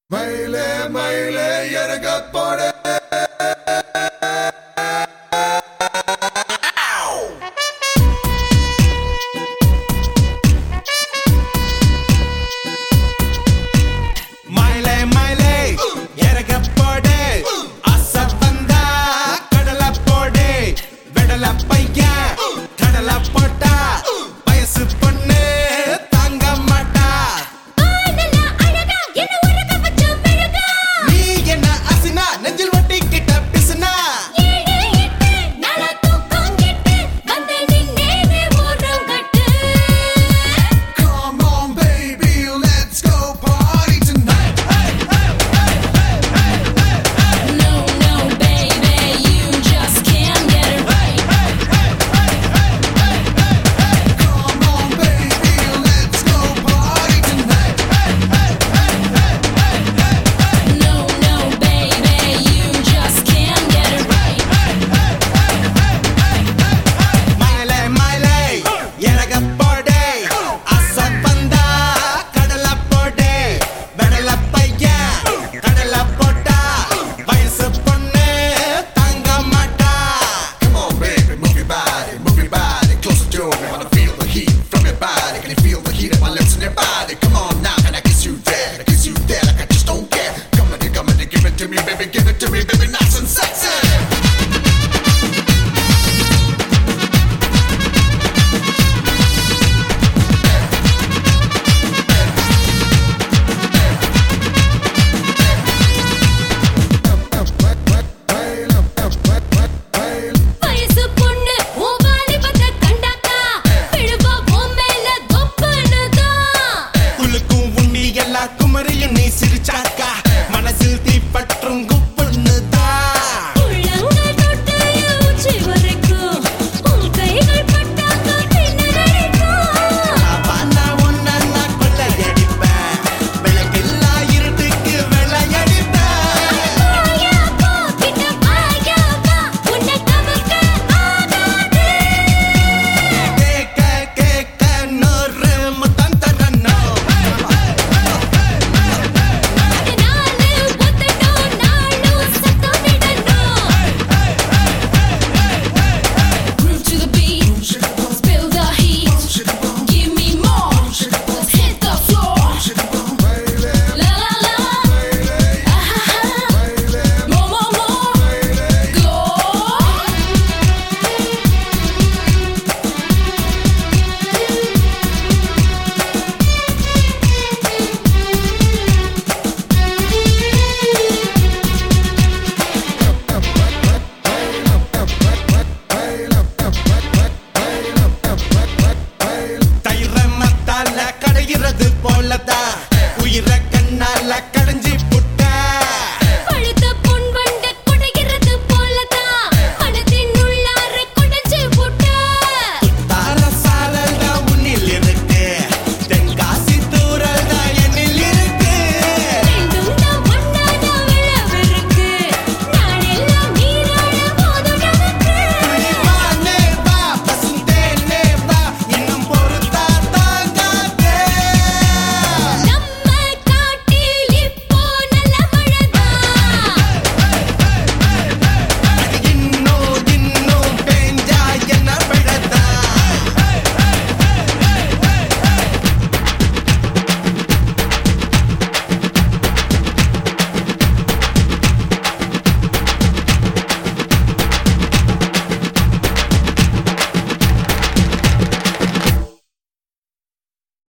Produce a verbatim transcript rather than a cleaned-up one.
மயிலே மயிலே இறங்க போட மயிலே மயிலே இறங்க போடு ஆசை வந்தா கடல போடு வெடல பையன் கடல போட்டா வயசு பொண்ணு தாங்க மாட்டா நீ என்ன அசினா நெஞ்சில் ஒட்டி கிட்ட பிசுனா Come on baby let's go party tonight hey, hey, hey, hey, hey, hey, hey. No, no, baby, you just can't get it right. Hey, hey, hey, hey, hey, hey, hey. Come on baby let's go party tonight hey, hey, hey, hey, hey, hey, hey. No, no, baby, you just can't get it right. மயிலே மயிலே இறங்க போடு ஆசை வந்தா கடல போடு வெடல பையன் கடல போட்டா வயசு பொண்ணு தாங்க மாட்டா. Come on baby move your body move your body closer to me wanna feel the heat from your body can you feel the heat of my lips in your body come on now can I kiss you there can I kiss you there like I just don't care come on come on give it to me baby give it to me baby nice and sexy வயசு பொண்ணு உன் வாலிபத்தை கண்டாக்கா விழுவா உன் மேல தொப்புன்னு தான். குலுக்கும் உண்ணி எல்லா குமரியும் நீ சிரிச்சாக்கா